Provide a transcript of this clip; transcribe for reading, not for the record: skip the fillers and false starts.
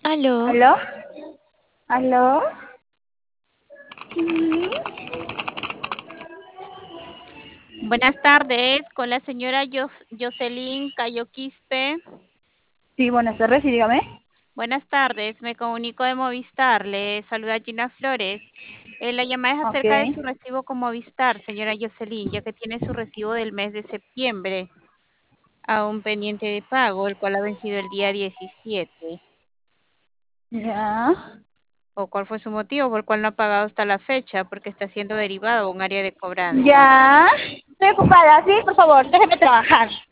Aló, ¿Aló? ¿Aló? Sí. buenas tardes con la señora Jocelyn Cayo Quispe. Sí, buenas tardes, sí, dígame. Buenas tardes, me comunico de Movistar. Le saluda Gina Flores. La llamada es Ok. acerca de su recibo con Movistar, señora Jocelyn, ya que tiene su recibo del mes de septiembre aún pendiente de pago, el cual ha vencido el día 17. Ya. ¿O cuál fue su motivo por el cual no ha pagado hasta la fecha? Porque está siendo derivado a un área de cobranza. Ya. Estoy ocupada, ¿sí? Por favor, déjeme trabajar.